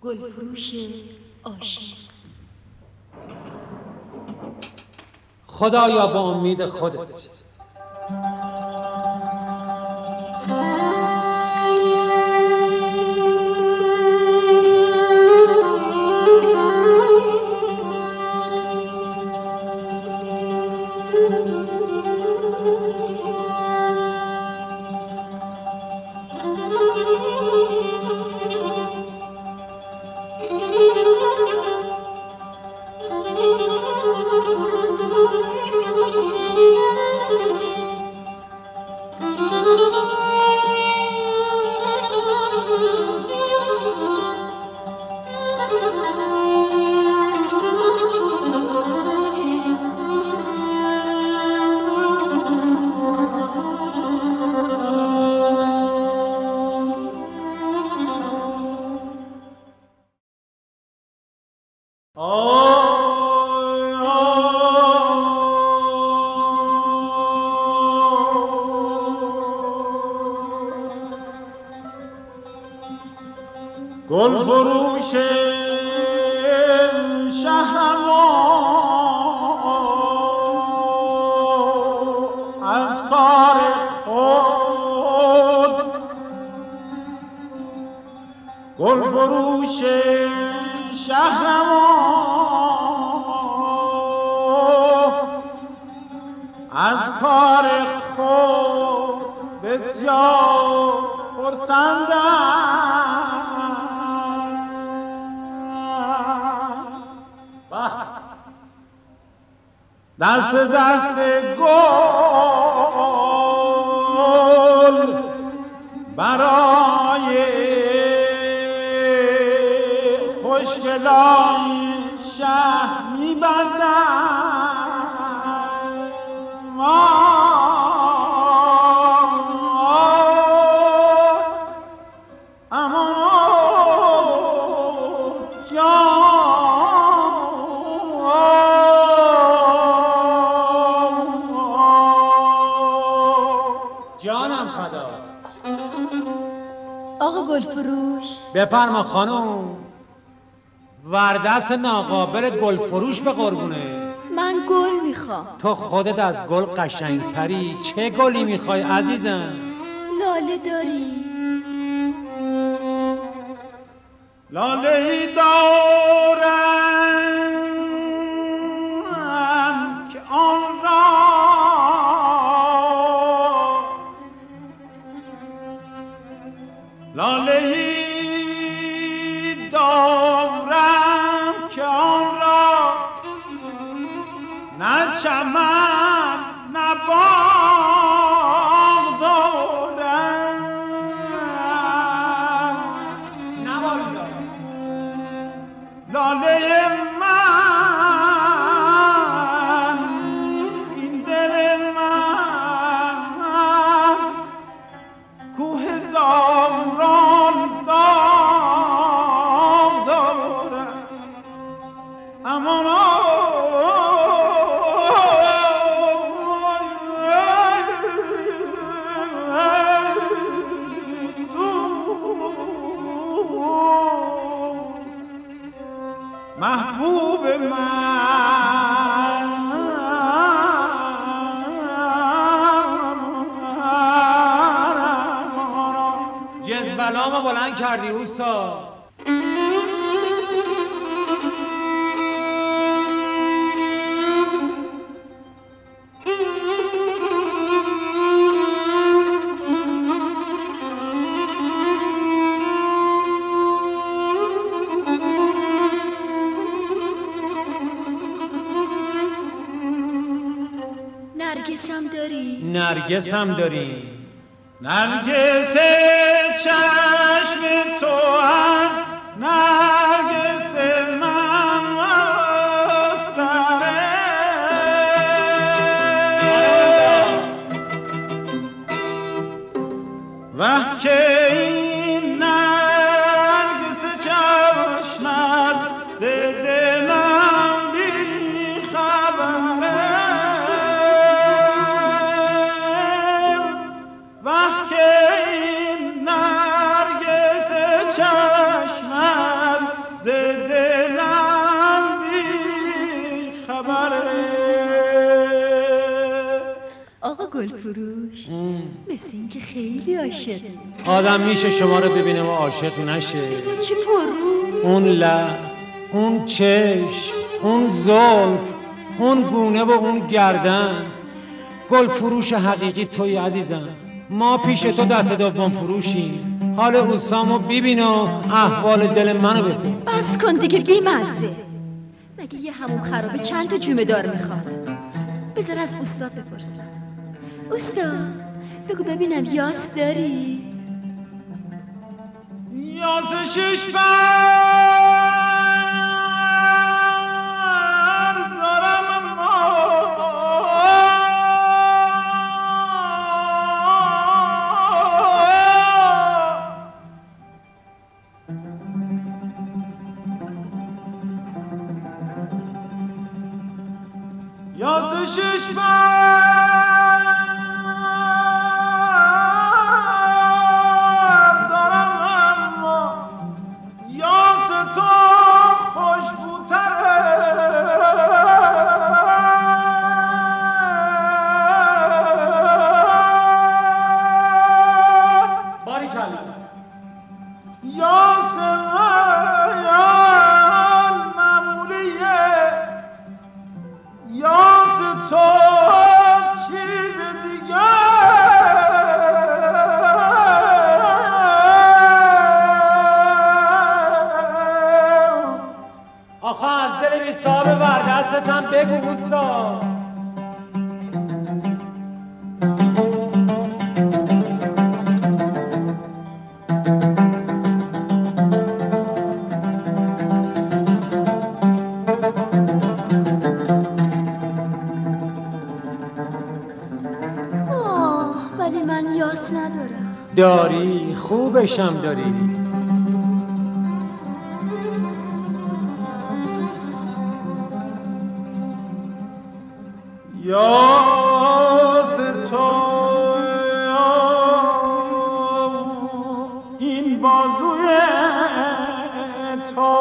گلفروش عاشق. خدایا با امید خودت گل فروش شهرما از کار خود، گل فروش شهرما از کار خود بسیار خرسندم. دست دست گل برای خوشگلان شهر می‌بندم. جانم فدا. آقا گلفروش بفرما خانم. وردست ناقابل گلفروش به قربونه. من گل میخوام. تو خودت از گل قشنگتری. چه گلی میخوای عزیزم؟ لاله داری؟ لاله‌ای دارم که آن را لاله‌ای دارم که آن را نه چمن نه باغ دارم. لاله من این دل من کو هزاران داغ دارم، امان محبوب من. جزولامو بلند کردی اوستا. نرگسم داری؟ نرگسم داری. نرگس چشم تو هم نرگس من مستره، وه که این نرگس چشمت ز دلم بی خبره، وه که این نرگس چشمت گل فروش مثل این که خیلی عاشقی. آدم میشه شما رو ببینه و عاشق نشه؟ چه پررو، اون لب، اون چشم، اون زلف، اون گونه و اون گردن. گل فروش حقیقی توی عزیزم. ما پیش تو دست دوم فروشیم. حال اوسامو ببین و احوال دل منو بپرس. بس کن دیگه بیمزه. مگه یه همون خرابه چند تا جومه دار میخواد؟ بذار از استاد بپرسم. استاد بگو ببینم یاس داری؟ یاس شش بر دارم یاس شش بگو اوستا. ولی من یاس ندارم. داری، خوبشم داری. یاس تو این بازوی تو،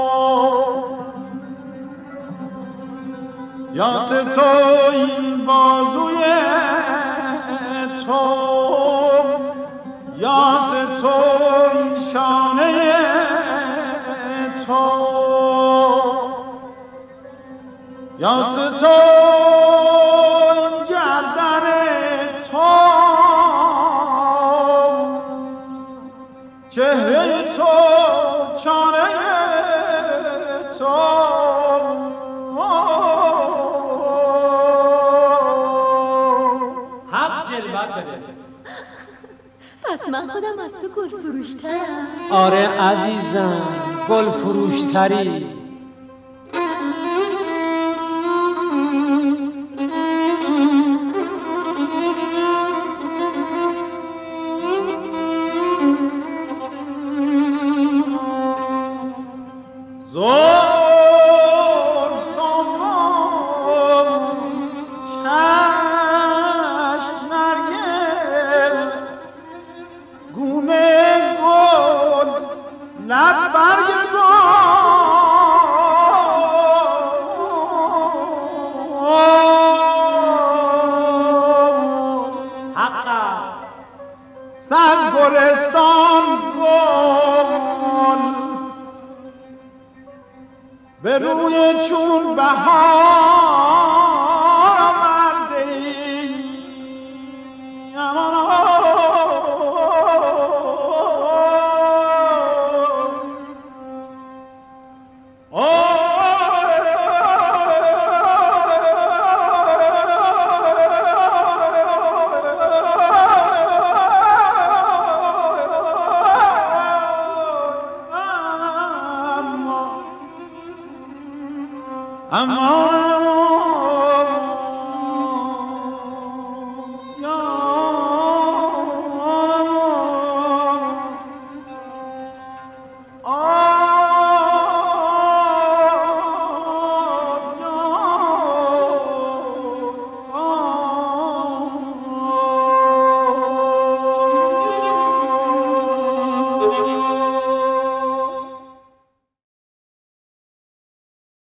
یاس تو این بازوی تو، یاس تو این شانه تو، یاس تو چهره تو، چانه تو، حق جلوت بده. پس من خودم از تو گل فروشترم. آره عزیزم، گل فروشتری. گلستان گل به روی چون بهار آمده ای، امان اما